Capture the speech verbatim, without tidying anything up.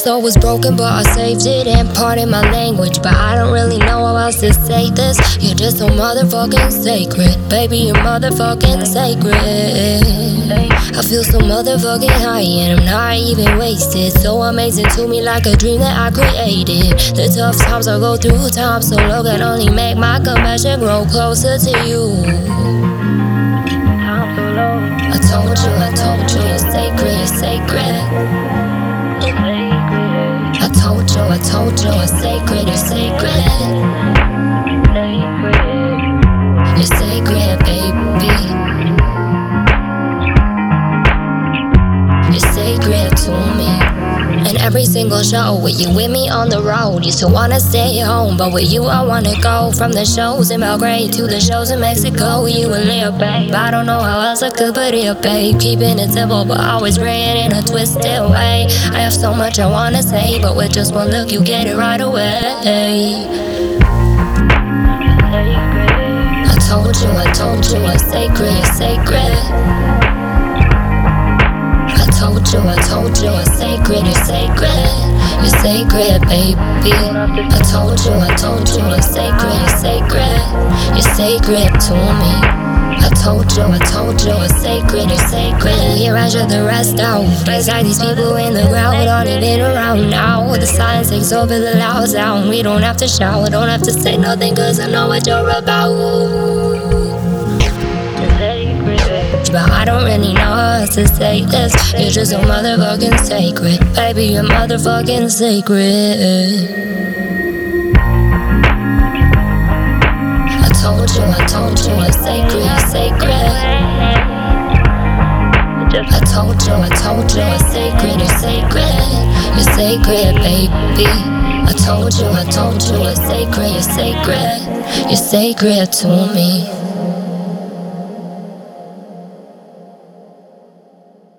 soul was broken, but I saved it. And pardon my language, but I don't really know how else to say this. You're just so motherfucking sacred. Baby, you're motherfucking sacred. I feel so motherfucking high, and I'm not even wasted. So amazing to me, like a dream that I created. The tough times I go through, time so low can only make my compassion grow closer to you. I told you, I told you, you're sacred, you're sacred. I told you, I told you, you're sacred, you're sacred. You're sacred, baby. You're sacred to me. And every single show with you with me on the road, used to wanna stay home, but with you I wanna go. From the shows in Belgrade to the shows in Mexico, you and Leo, babe. I don't know how else I could put it, babe. Keeping it simple, but always praying in a twisted way. I have so much I wanna say, but with just one look you get it right away. I told you, I told you, you're sacred, you're sacred. I told you, I told you, you're sacred, you're sacred. You're sacred, baby. I told you, I told you, you're sacred, you're sacred. You're sacred to me. I told you, I told you, you're sacred, you're sacred. Here I shut the rest out. Beside these people in the crowd, on it been around now. The silence takes over the loud sound. We don't have to shout, don't have to say nothing, cause I know what you're about. But I don't really know how else to say this. You're just so motherfucking sacred. Baby, you're motherfucking sacred. I told you, I told you, you're sacred, you're sacred. I told you, I told you, you're sacred, you're sacred. You're sacred, baby. I told you, I told you, you're sacred, you're sacred. You're sacred to me.